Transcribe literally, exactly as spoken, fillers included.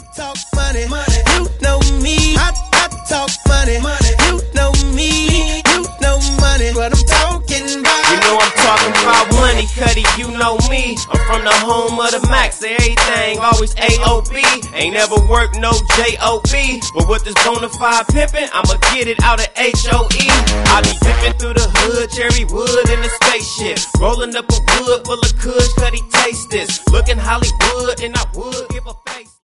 talk money, money. You know me. I, I talk money, money. You know me. You know money. What I'm talking about. You know I'm talking about money, Cuddy, you know me. I'm from the home of the max, everything always A O B. Ain't never worked no J O B. But with this bonafide pimpin', I'ma get it out of H O E. I be dipping through the hood, cherry wood in the spaceship. Rolling up a wood full of kush, Cuddy, taste this. Looking Hollywood and I would give a face.